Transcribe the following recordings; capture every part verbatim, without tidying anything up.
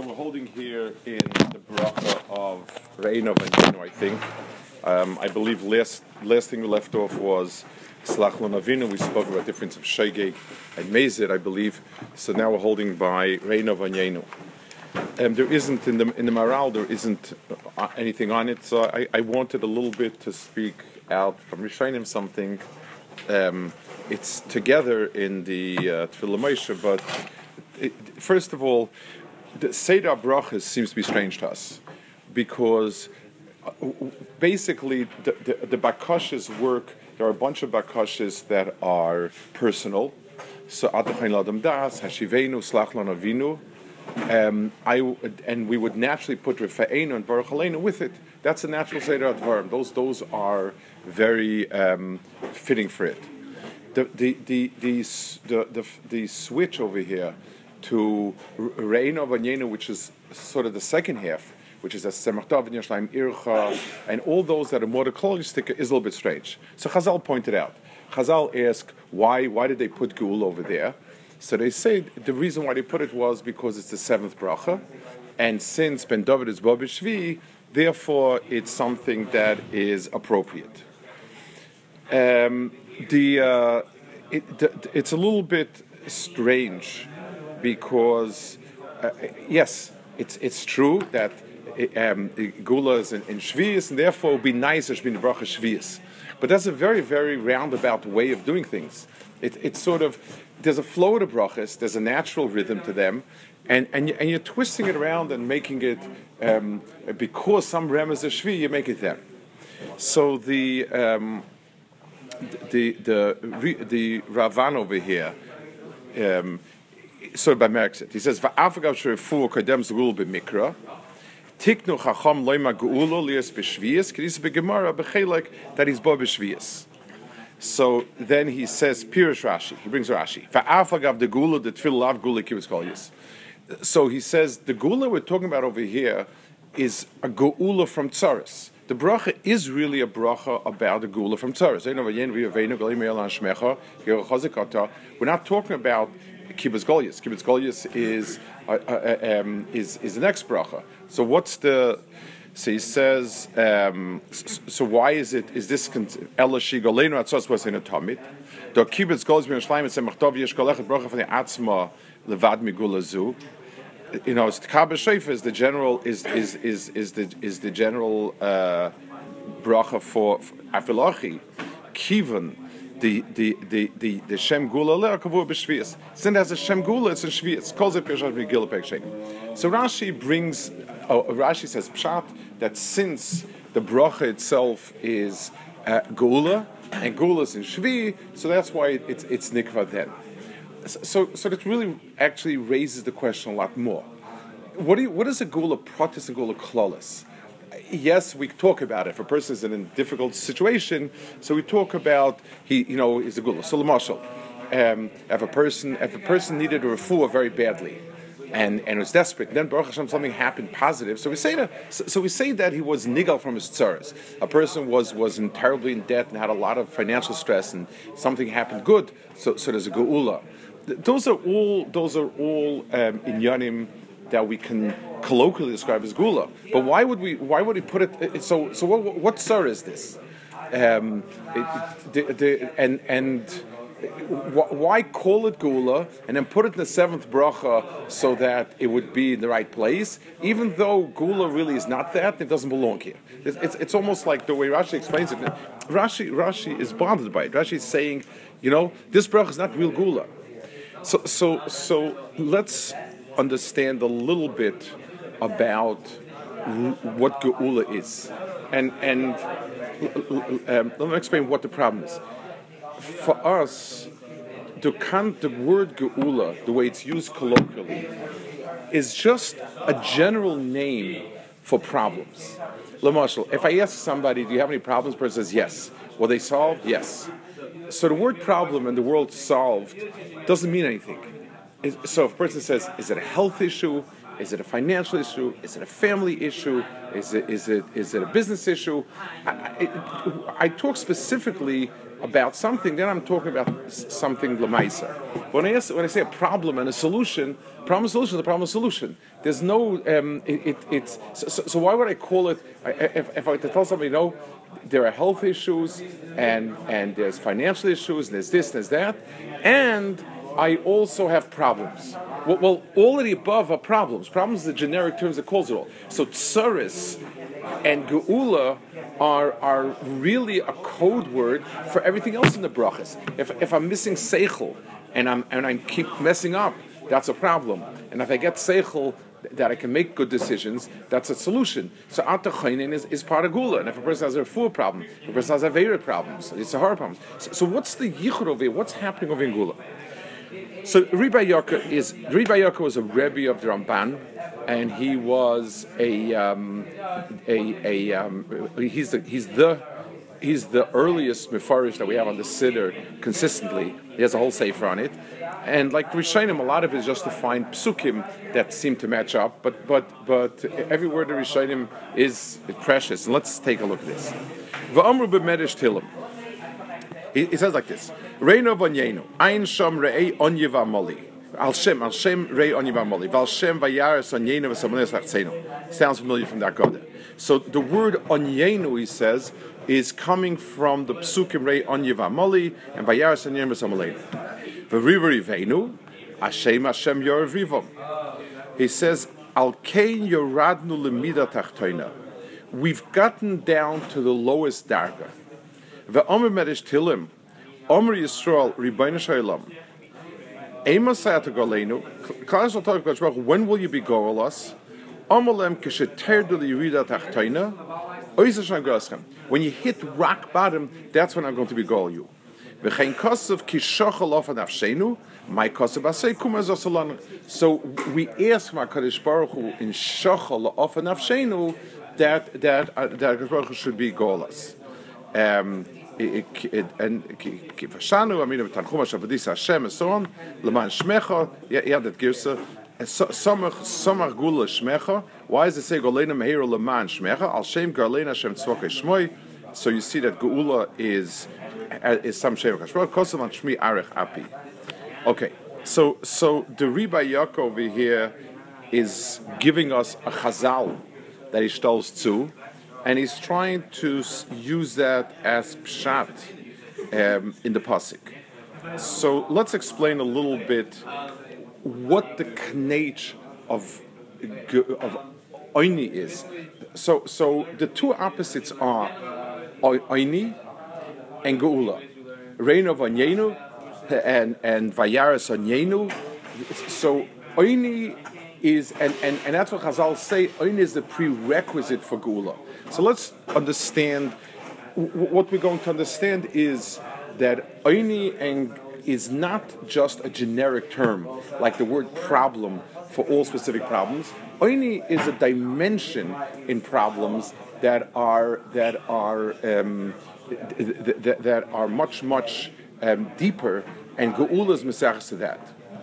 we're holding here in the bracha of Re'einu Avinu, I think. Um, I believe last last thing we left off was Slach Lo Avinu. We spoke about the difference of Shegeg and Mezid, I believe. So now we're holding by Re'einu Avinu. Um, there isn't in the in the Maral there isn't uh, anything on it. So I, I wanted a little bit to speak out from Rishonim something. Um, it's together in the uh, Tefillah Moshe, but it, first of all, the Seder Brachas seems to be strange to us because uh, basically the, the, the Bakashas work. There are a bunch of Bakashas that are personal. So Atachain Ladam Das, Hashivenu, Slach Lo Avinu. Um, I and we would naturally put Rifa'enu and Baruch Aleinu with it. That's a natural Seder Advarim. Those those are very um, fitting for it. The the the the the, the, the switch over here to Re'einu Avinu, which is sort of the second half, which is a Semach David Yerushalayim Ircha, and all those that are more sticker is a little bit strange. So Chazal pointed out. Chazal asked why why did they put Geul over there? So they say the reason why they put it was because it's the seventh bracha, and since Ben David is Bo B'Shvi, therefore it's something that is appropriate. Um, the, uh, it, the it's a little bit strange because uh, yes, it's it's true that um, Gula is in, in Shvius, and therefore it would be nicer to be in the bracha Shvius. But that's a very very roundabout way of doing things. It, it's sort of there's a flow of the brachas, there's a natural rhythm to them, and and, you, and you're twisting it around and making it um, because some remez is shvi, you make it them. So the um, the the the, the Ravan over here, um, sort of by merks it. He says va'afagav shrefu kadem zgul b'mikra tiknu chacham loima geulo lias b'shvius kedis b'gemara b'chelek that he's bo b'shvius. So then he says, Pirish Rashi. He brings Rashi. Va'afagav the gula the tefillah lav gula kivus kolyus. So he says the gula we're talking about over here is a geula from tzaris. The bracha is really a bracha about the gula from tzaris. We're not talking about kibbutz golyus. Kibbutz golyus is uh, uh, um, is is the next bracha. So what's the So he says, um, so, so why is it, is this, Elashi Golenu Atzos was in a Tamid? The Kibbutz Goles Ben Shleim and Semachtav Yesh Kolechet Bracha from the Atzma Levad Migulazu. You know, Tkab Sheifa is the general, is is is is the is the general uh, bracha for Afilachi, Kivan, the the the the the Shem Gula Le Kavur B'Shvius. Since it has a Shem Gula, it's in Shvius. Calls it Pirshat Megillah Pek Shekin. So Rashi brings, oh, Rashi says Pshat that since the bracha itself is uh, Gula and Gula is in Shvi, so that's why it's it's Nikva then. So so that really actually raises the question a lot more. What do you, what is a Gula Pratis and Gula Klolis? Yes, we talk about it. If a person is in a difficult situation, so we talk about he, you know, is a gula. So, l'mashal, um, if a person, if a person needed a refuah very badly, and and was desperate, then Baruch Hashem something happened positive. So we say that. So, so we say that he was nigal from his tzaras. A person was was in terribly in debt and had a lot of financial stress, and something happened good. So so there's a geula. Those are all those are all um, inyanim that we can colloquially describe as gula, but why would we? Why would we put it? So, so what? What tzar is this? Um, it, the, the, and and why call it gula and then put it in the seventh bracha so that it would be in the right place? Even though gula really is not that, it doesn't belong here. It's, it's, it's almost like the way Rashi explains it. Rashi Rashi is bothered by it. Rashi is saying, you know, this bracha is not real gula. So so so let's understand a little bit about what geula is, and and um, let me explain what the problem is. For us, the the word geula, the way it's used colloquially, is just a general name for problems. L'mashal, if I ask somebody, "Do you have any problems?" The person says, "Yes." Well, they solved? Yes. So the word problem and the word solved doesn't mean anything. So if a person says, is it a health issue? Is it a financial issue? Is it a family issue? Is it is it is it a business issue? I, I, I talk specifically about something, then I'm talking about something lemaisa. When I ask, when I say a problem and a solution, problem and solution is a problem and solution. There's no um, it, it, it's so, so, so why would I call it? I, if, if I were to tell somebody, no, there are health issues and and there's financial issues, and there's this, there's that, and I also have problems. Well, well, all of the above are problems. Problems are the generic terms that calls it all. So tsaris and geula are are really a code word for everything else in the brachas. If if I'm missing seichel and I'm and I keep messing up, that's a problem. And if I get seichel that I can make good decisions, that's a solution. So atachainin is, is part of gula. And if a person has a refuah problem, if a person has a avera problems, it's a hard problem. So, so what's the yichud over here? What's happening over in gula? So Rebbe Yaakov is Rebbe Yaakov was a rebbe of the Ramban, and he was a um, a a um, he's the he's the he's the earliest mefarish that we have on the Siddur consistently. He has a whole sefer on it, and like Rishonim, a lot of it is just to find psukim that seem to match up. But but but every word of Rishonim is precious. And let's take a look at this. V'amru b'medesh tilim. He says like this: Reino v'nyenu, ein sham re'ei onyiva moli. Al shem, al shem re'ei onyiva moli. Val shem vayaris onyenu v'samones lachtzenu. Sounds familiar from that Goda. So the word onyenu, he says, is coming from the psukim re'ei onyiva moli and vayaris onyenu v'samoleinu. V'riva riveinu, Hashem Hashem yorev rivom. He says, al kein yoradnu lemida tachtoina. We've gotten down to the lowest darga. Ve'omer medish tilim, Omer Yisrael, Ribono Shel Olam. Ema sayat golenu. Klal Yisrael talk about when will you be goal us? Omelem kisheterdu liyirida tachtoina. Oisa shem goaschem. When you hit rock bottom, that's when I'm going to be goal you. V'chein kosav kishochel ofa nafshenu. My kosav asay kumaz osalon. So we ask from HaKadosh Baruch Hu in shochel ofa nafshenu that that uh, that HaKadosh Baruch Hu should be goal us. Um, and kivashanu, I mean, tanchuma shabadis Hashem and so on. Leman shmecha, yeah, that gives a samach samach gula shmecha. Why does it say golena mehiru leman shmecha? Al shem garlena Hashem tzvokei shmoi. So you see that geula is is some shem kashmoi. Kosav an shmi arech api. Okay, so so the Rebbe Yaakov over here is giving us a chazal that he stolz to. And he's trying to use that as pshat um, in the pasuk. So let's explain a little bit what the knach of of oini is. So, so the two opposites are oini and geula, reino v'nyenu and and vayaris onyenu. So oini is and, and and that's what Chazal say. Oini is the prerequisite for geula. So let's understand, what we're going to understand is that oini and is not just a generic term, like the word problem for all specific problems. Oini is a dimension in problems that are that are um, th- th- that are much much um, deeper, and geula is mesachas to that.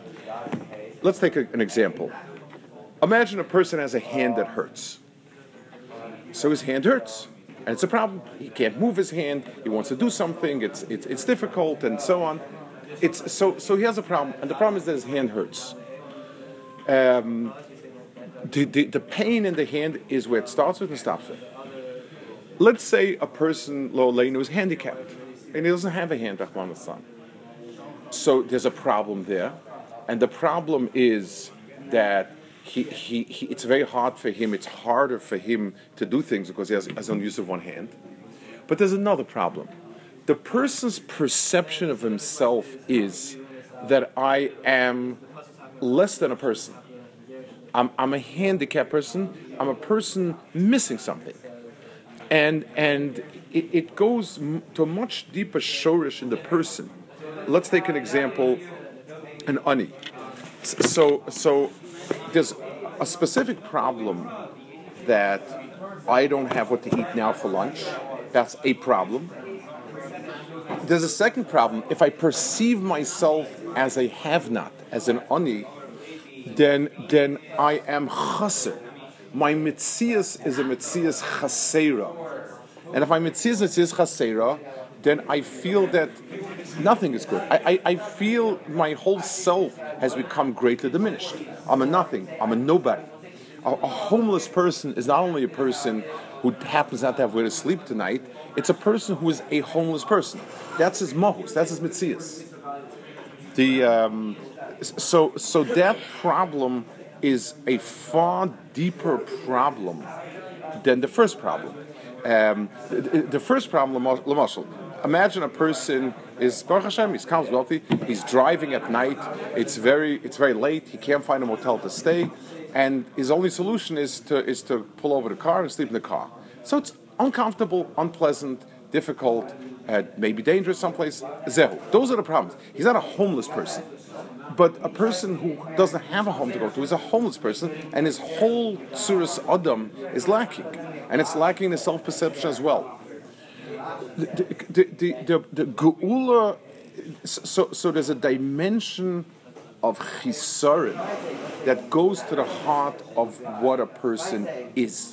Let's take a, an example. Imagine a person has a hand that hurts. So his hand hurts, and it's a problem. He can't move his hand. He wants to do something. It's it's, it's difficult, and so on. It's so so he has a problem, and the problem is that his hand hurts. Um, the, the the pain in the hand is where it starts with and stops with. Let's say a person lo leinu is handicapped, and he doesn't have a hand. Rahman Hassan. So there's a problem there, and the problem is that. He, he, he, it's very hard for him, it's harder for him to do things because he has, has only use of one hand. But there's another problem. The person's perception of himself is that I am less than a person. I'm, I'm a handicapped person. I'm a person missing something. And, and it, it goes to a much deeper shorish in the person. Let's take an example, an ani. So, so there's a specific problem that I don't have what to eat now for lunch. That's a problem. There's a second problem. If I perceive myself as a have-not, as an ani, then then I am chaser. My mitzias is a mitzias chasera. And if my mitzias is chasera, then I feel that nothing is good. I, I, I feel my whole self has become greatly diminished. I'm a nothing. I'm a nobody. A, a homeless person is not only a person who happens not to have where to sleep tonight, it's a person who is a homeless person. That's his mohus, that's his mitzias. The, um, so, so that problem is a far deeper problem than the first problem. Um, the, the first problem, Lamashal, imagine a person is Baruch Hashem, he's calm, wealthy, he's driving at night, it's very it's very late, he can't find a motel to stay, and his only solution is to is to pull over the car and sleep in the car. So it's uncomfortable, unpleasant, difficult, uh, maybe dangerous someplace. Zehu. Those are the problems. He's not a homeless person. But a person who doesn't have a home to go to is a homeless person, and his whole Tzuras Adam is lacking. And it's lacking the self-perception as well. The, the, the, the, the Geula, so, so there's a dimension of chisaron that goes to the heart of what a person is.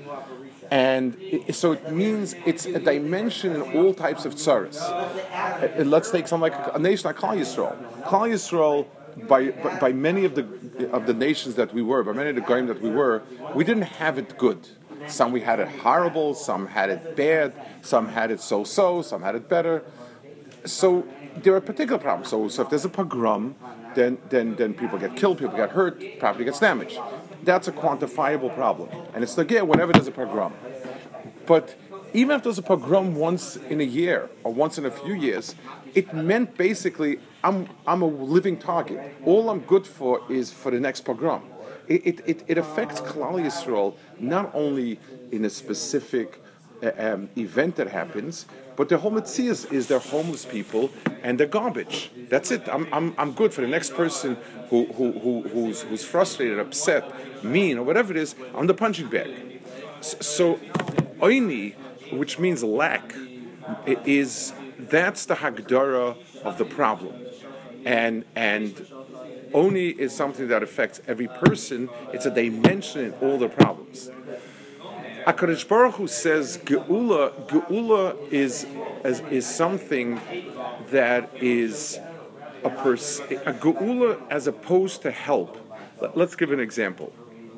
And it, so it means it's a dimension in all types of tzaras. Uh, let's take something like a nation like Klal Yisrael. Klal Yisrael, by, by by many of the of the nations that we were, by many of the goyim that we were, we didn't have it good. Some we had it horrible, some had it bad, some had it so-so, some had it better. So there are particular problems. So, so if there's a pogrom, then then then people get killed, people get hurt, property gets damaged. That's a quantifiable problem, and it's again whenever there's a pogrom. But even if there's a pogrom once in a year or once in a few years, it meant basically I'm I'm a living target. All I'm good for is for the next pogrom. It it it, it affects Klal Yisrael not only in a specific uh, um, event that happens, but their whole mitzias is they're homeless people and they're garbage. That's it. I'm I'm I'm good for the next person who who, who who's who's frustrated, upset, mean, or whatever it is. I'm the punching bag. So, oini, which means lack, is that's the hagdara of the problem, and and oni is something that affects every person. It's a dimension in all the problems. HaKadosh Baruch Hu says Geula, Geula is, is is something that is a pers- a Geula as opposed to help. Let, let's give an example.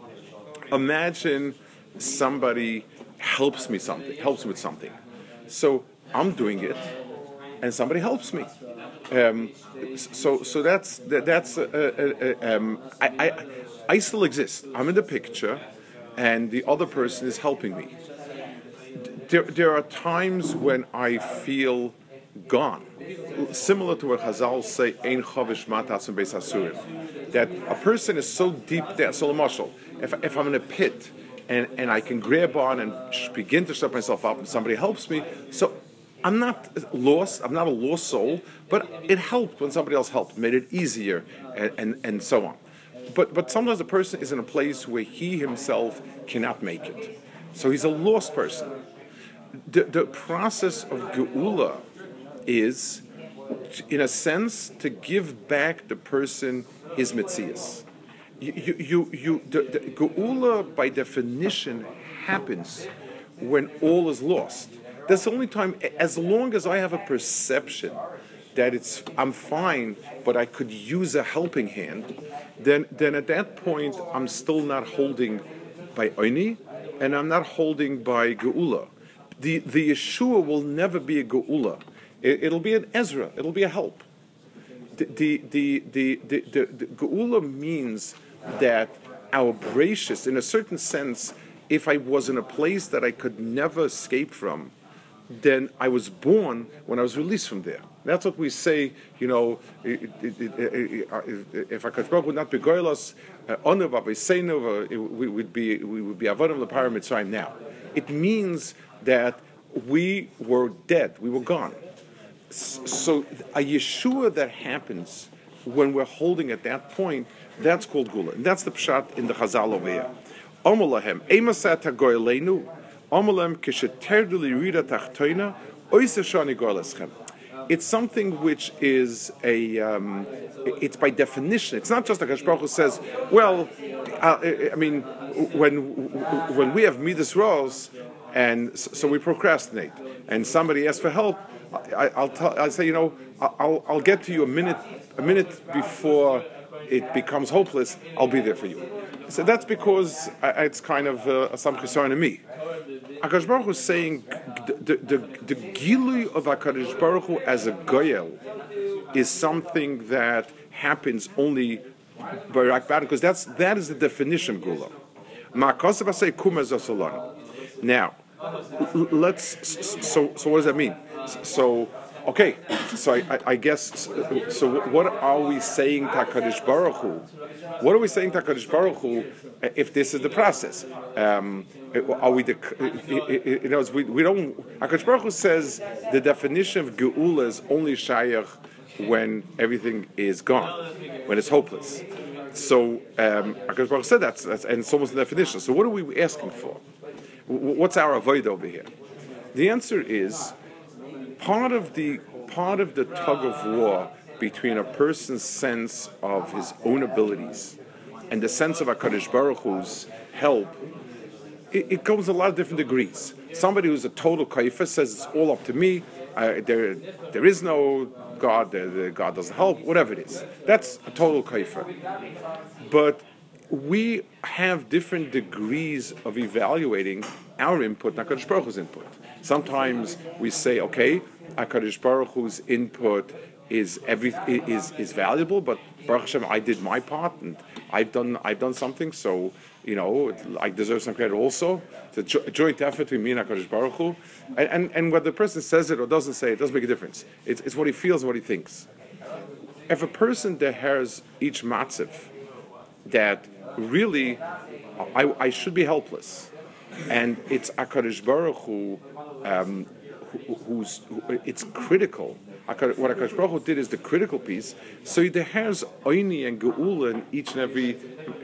Imagine somebody helps me something, helps me with something. So I'm doing it, and somebody helps me. Um, so so that's that, that's uh, uh, uh, um, I, I I still exist. I'm in the picture, and the other person is helping me. There, there are times when I feel gone, similar to what Chazal say, "Ein chavish matas beis hasurim," that a person is so deep there. So, l'mashal, if if I'm in a pit and and I can grab on and begin to shut myself up, and somebody helps me, so I'm not lost. I'm not a lost soul, but it helped when somebody else helped, made it easier, and and, and so on. But but sometimes a person is in a place where he himself cannot make it. So he's a lost person. The, the process of Geula is, in a sense, to give back the person his mitzias. You, you, you, you, the, the Geula, by definition, happens when all is lost. That's the only time, as long as I have a perception that it's I'm fine, but I could use a helping hand, then then at that point I'm still not holding by Oini, and I'm not holding by Geula. The the Yeshua will never be a Geula. It, it'll be an Ezra. It'll be a help. The the the the, the, the, the Geula means that our bracious, in a certain sense, if I was in a place that I could never escape from, then I was born when I was released from there. That's what we say, you know, if HaKadosh Baruch would not be goylos, we would be we would be avodim l'para Mitzrayim now. It means that we were dead, we were gone. So a Yeshua that happens when we're holding at that point, that's called Gula. And that's the pshat in the Chazal over here. Omolahem, emasat hagoyleinu, omolam kisheterdu lirida tachtoina, oisa shani goyleschem. It's something which is a, um, it's by definition. It's not just like HaKadosh Baruch Hu says, well, uh, I mean, when when we have midas ros, and so we procrastinate, and somebody asks for help, I, I'll tell. I say, you know, I'll I'll get to you a minute a minute before it becomes hopeless. I'll be there for you. So that's because I, it's kind of uh, some concern to me. HaKadosh Baruch Hu is saying the the the gilui of HaKadosh Baruch Hu as a goyel is something that happens only by Rak Badan, because that's that is the definition of gula. Ma'akasav say kumez asolana. Now, let's. So so what does that mean? So. Okay, so I, I, I guess, so what are we saying to HaKadosh Baruch Hu? What are we saying to HaKadosh Baruch Hu if this is the process? Um, are we, the, you know, we, we don't, HaKadosh Baruch Hu says the definition of Geula is only Shayach when everything is gone, when it's hopeless. So um, HaKadosh Baruch Hu said that's, that's, and it's almost the definition. So what are we asking for? What's our avoid over here? The answer is, Part of the part of the tug of war between a person's sense of his own abilities and the sense of HaKadosh Baruch Hu's help, it, it goes in a lot of different degrees. Somebody who's a total kaifa says it's all up to me. Uh, there, there is no God. There, there, God doesn't help. Whatever it is, that's a total kaifa. But we have different degrees of evaluating our input and HaKadosh Baruch Hu's input. Sometimes we say, okay, HaKadosh Baruch Hu's input is every is is valuable, but Baruch Hashem, I did my part and I've done I've done something, so you know I deserve some credit also. It's a, jo- a joint effort between me and HaKadosh Baruch Hu, and, and and whether the person says it or doesn't say it doesn't make a difference. It's it's what he feels and what he thinks. If a person has each matziv that really I, I should be helpless, and it's HaKadosh Baruch Hu. Um, who, who's who, it's critical. What HaKadosh Baruch Hu did is the critical piece. So there has Oini and Geula in each and every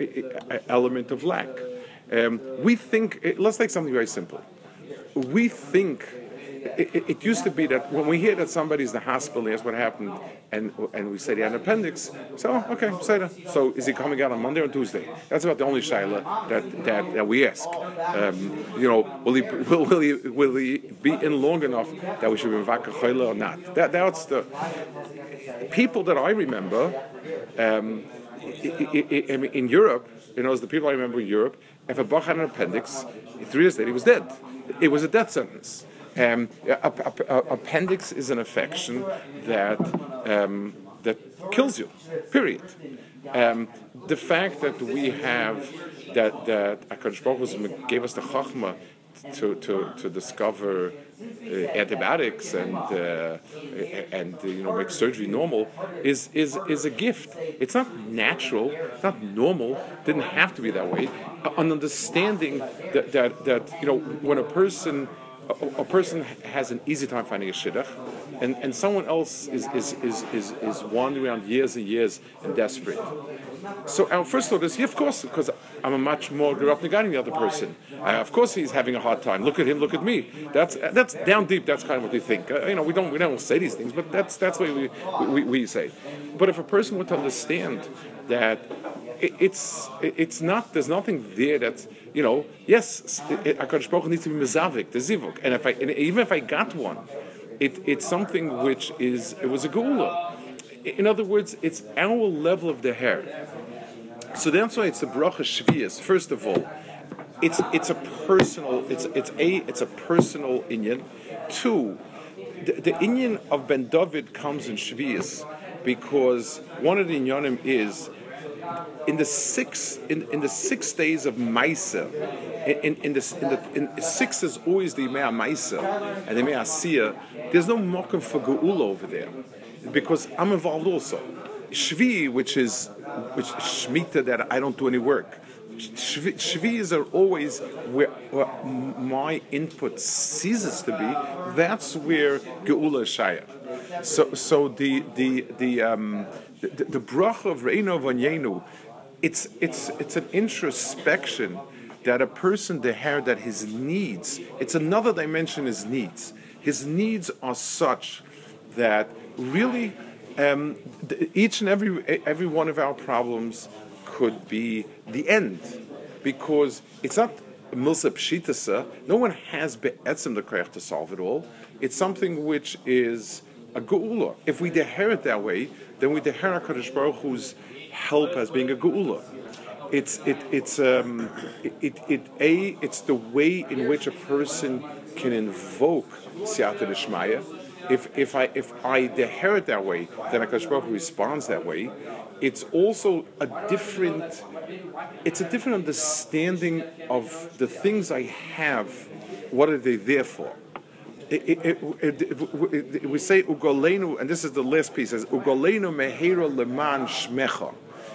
element of lack. Um, we think. Let's take something very simple. We think. It, it, it used to be that when we hear that somebody's in the hospital, they ask what happened, and and we say they had an appendix. So okay, say that. So is he coming out on Monday or Tuesday? That's about the only shaila that, that, that we ask. Um, you know, will he will, will he will he be in long enough that we should be vakachoila or not? That that's the people that I remember. Um, I, I, I mean, in Europe, you know, as the people I remember in Europe, if a bach had an appendix, three years later he was dead. It was a death sentence. Um, a, a, a, appendix is an affection that um, that kills you. Period. Um, the fact that we have that that HaKadosh Baruch Hu gave us the chachma to to to discover uh, antibiotics and uh, and uh, you know make surgery normal is is is a gift. It's not natural. It's not normal. Didn't have to be that way. An understanding that that that you know when a person. A, a person has an easy time finding a shidduch, and, and someone else is, is, is, is, is wandering around years and years and desperate. So our first thought is, yeah, of course, because I'm a much more grew up than the other person. Uh, of course, he's having a hard time. Look at him, look at me. That's that's down deep. That's kind of what we think. Uh, you know, we don't we don't say these things, but that's that's what we we, we say. But if a person would understand that it, it's it, it's not there's nothing there that's you know yes HaKadosh Baruch Hu needs to be mezavik, the zivuk, and if I and even if I got one, it it's something which is it was a geula. In other words, it's our level of the hair. So that's why it's the bracha shvius. First of all, it's it's a personal. It's it's a it's a personal inyan. Two, the, the inyan of Ben David comes in shvius because one of the inyanim is in the six in, in the six days of Maisa. In in the in the in, six is always the Mea Maisa and the Mea Asiyah. There's no mokum for geula over there. Because I'm involved also. Shvi, which is which shmita that I don't do any work. Shvi, shvis are always where, where my input ceases to be. That's where geula is shayach. So, so the the the um the, the, the bracha of Reino Vanyenu, it's it's it's an introspection that a person the hair that his needs. It's another dimension. His needs. His needs are such that. Really, um, the, each and every every one of our problems could be the end, because it's not milsa pshitasa. No one has be'etzim the koyach to solve it all. It's something which is a geula. If we deher it that way, then we deher HaKadosh Baruch Hu's help as being a geula. It's it it's um it, it it a it's the way in which a person can invoke siyata d'shmaya. If if I if I deher it that way, then HaKadosh Baruch Hu responds that way. It's also a different it's a different understanding of the things I have. What are they there for? It, it, it, it, we say ugolenu, and this is the last piece. It says ugolenu mehera leman shmecha.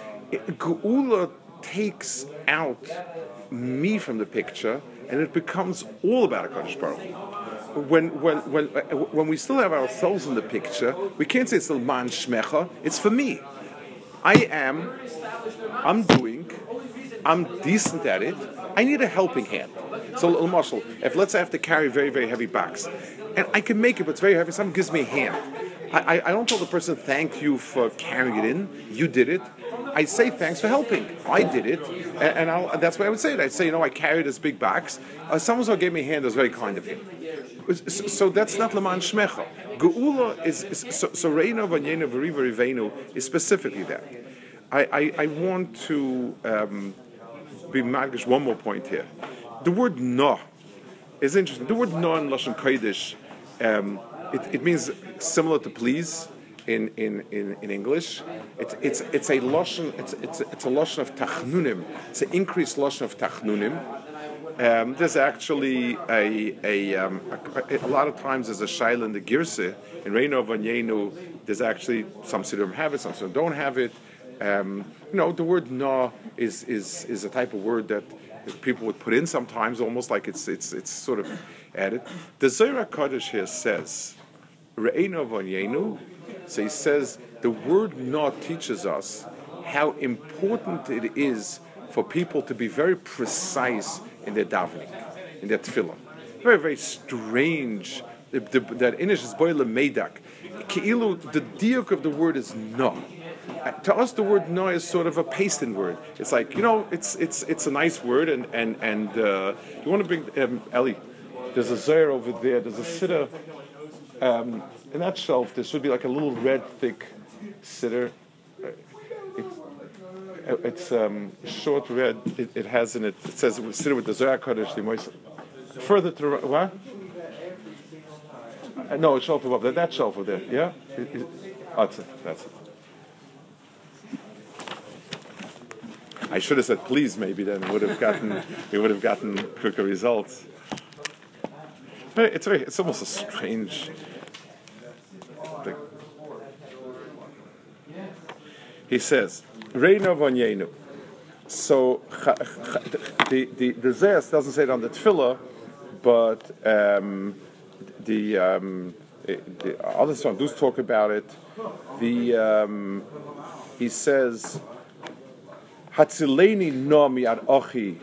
Geula takes out me from the picture, and it becomes all about HaKadosh Baruch Hu. When when when when we still have ourselves in the picture, we can't say it's leman shmecha. It's for me. I am. I'm doing. I'm decent at it. I need a helping hand. So, little muscle. If let's say I have to carry a very, very heavy box, and I can make it, but it's very heavy, someone gives me a hand. I, I, I don't tell the person, thank you for carrying it in. You did it. I say, thanks for helping. I did it. And, and, I'll, and that's why I would say it. I'd say, you know, I carried this big box. Uh, someone who gave me a hand was very kind of him. So, so that's not Leman Shmecha. Geula is, is so, so Reino Vanyenu Veriva Rivenu is specifically that. I, I, I want to um, be magish one more point here. The word no is interesting. The word no in Lashon Kodesh, um, it, it means similar to please in, in, in, in English. It's it's it's a lashon. It's it's it's a lashon of tachnunim. It's an increased lashon of tachnunim. Um, there's actually a a, um, a a lot of times there's a shaila in the girse in Reino Vanyenu. There's actually some siddurim have it, some siddurim don't have it. Um, you know, the word no is is is a type of word that people would put in sometimes, almost like it's it's it's sort of added. The Zohar HaKadosh here says, Re'einu v'onyenu. So he says the word no teaches us how important it is for people to be very precise in their davening, in their tefillah. Very, very strange. The, the, that Inish is boile meidak. Ki'ilu, the diuk of the word is no. Uh, to us, the word no is sort of a pasted word. It's like, you know, it's it's it's a nice word, and and and uh, you want to bring um, Ellie. There's a Zohar over there. There's a sitter um, in that shelf. There should be like a little red, thick sitter. Uh, it's it's um, short red. It, it has in it. It says sitter with the Zohar Kodesh. The most further to the, what? Uh, no, it's shelf above that. That shelf over there. Yeah. It, it, oh, that's it. That's it. I should have said please, maybe then would have gotten we would have gotten quicker results. But it's very it's almost a strange thing. He says, Reino Vonyenu. So the the the Zayas doesn't say it on the tefillah, but um, the um, the other songs do talk about it. The um, he says. Hatzileni no mi'ad ochi.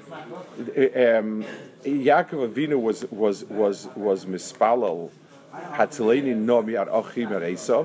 Yaakov Avinu was was was was mispalal. Hatzileni no mi'ad ochi mer Esav.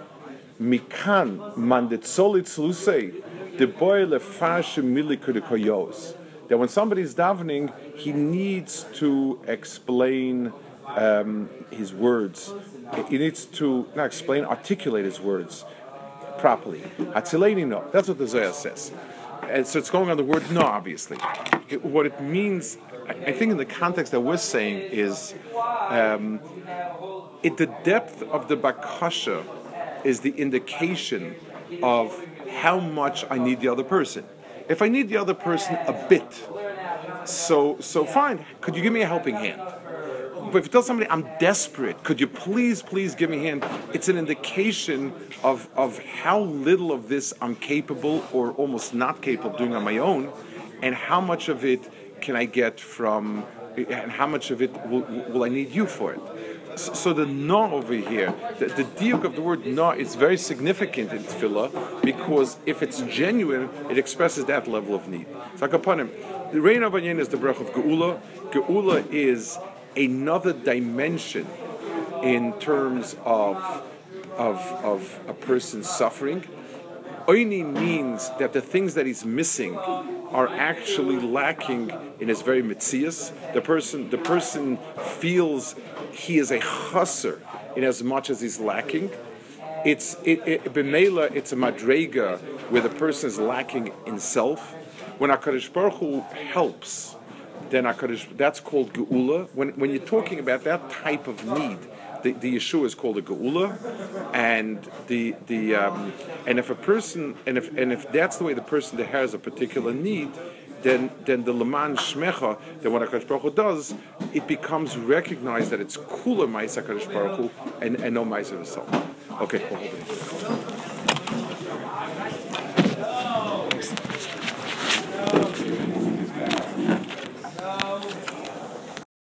Mikan mandetzolit lusei the boy lefash milikudekoyos. That when somebody's davening, he needs to explain um, his words. He needs to not explain, articulate his words properly. Hatzileni no. That's what the Zohar says. And so it's going on the word no, obviously. It, what it means, I think in the context that we're saying is, um, it, the depth of the bakasha is the indication of how much I need the other person. If I need the other person a bit, so so fine, could you give me a helping hand? But if you tell somebody, I'm desperate, could you please, please give me a hand? It's an indication of, of how little of this I'm capable or almost not capable of doing on my own, and how much of it can I get from, and how much of it will, will I need you for it. So, so the no over here, the, the diuk of the word no is very significant in tefillah, because if it's genuine, it expresses that level of need. So upon him, the Reino Vanyenu is the brach of Geula. Geula is another dimension in terms of, of, of a person's suffering. Oini means that the things that he's missing are actually lacking in his very mitzias. The person, the person feels he is a chasser in as much as he's lacking. It's it, it b'meila, it's a madrega where the person is lacking in self. When HaKadosh Baruch Hu helps, then HaKadosh, that's called geula. When when you're talking about that type of need, the, the Yeshua is called a geula, and the the um, and if a person and if and if that's the way the person that has a particular need, then then the leman shmecha, then what HaKadosh Baruch Hu does, it becomes recognized that it's kula ma'isa HaKadosh Baruch Hu and and no ma'isa himself. Okay.